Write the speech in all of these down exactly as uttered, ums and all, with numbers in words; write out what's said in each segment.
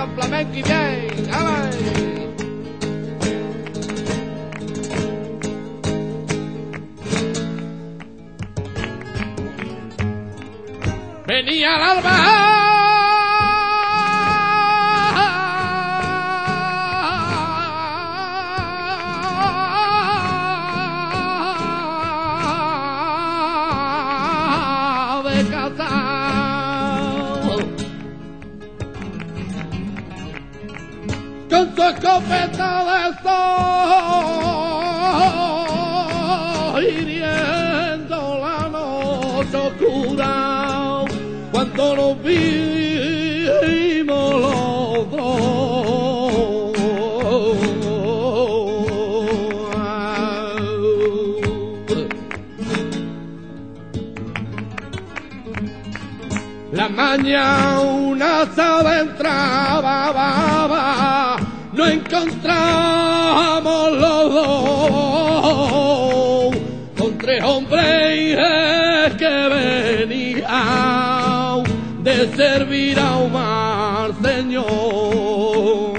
con flamenco y bien. ¡Ale! Venía el alba. Con su escopeta de sol, hiriendo la noche oscura, cuando nos vimos los dos. La mañana se adentraba, baba, no encontramos los dos, con tres hombres que venían de servir a un mal señor.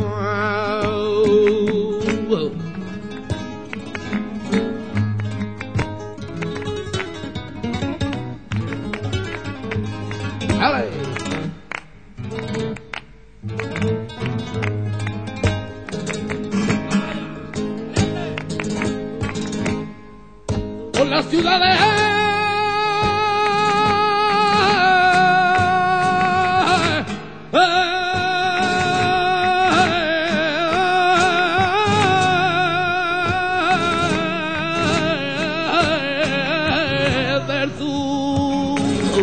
¡Ale! Por las ciudades del sur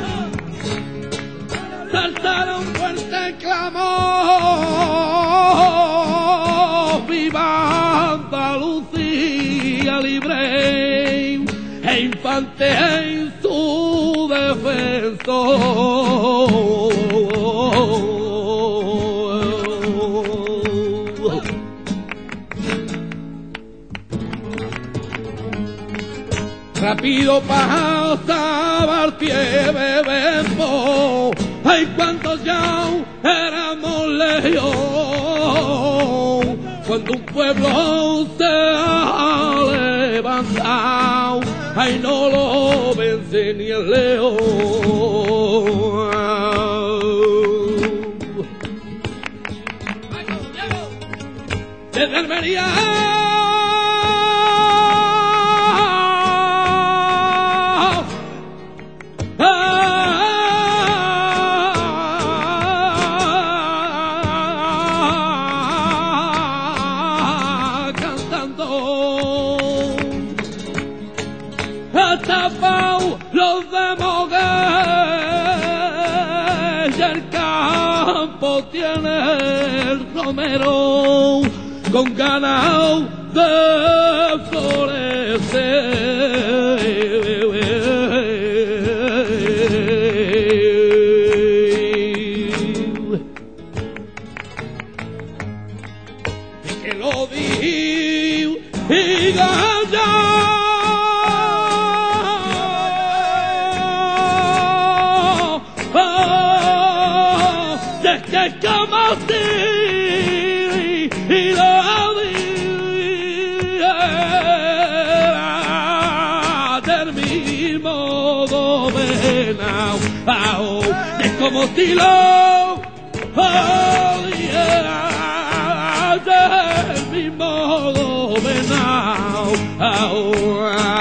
saltaron fuerte clamor, viva Andalucía libre e infante en su defensor. Rápido pasaba el pie de Bembo, ay cuántos ya éramos legión, cuando un pueblo se ha levantado, ay no lo vence ni el león. Desde Almería tapao los de Moguer y el campo tiene el romero con ganas de florecer. Y que lo diga ya. Que como si y lo diera del mismo domenao, es como si lo diera del mismo domenao.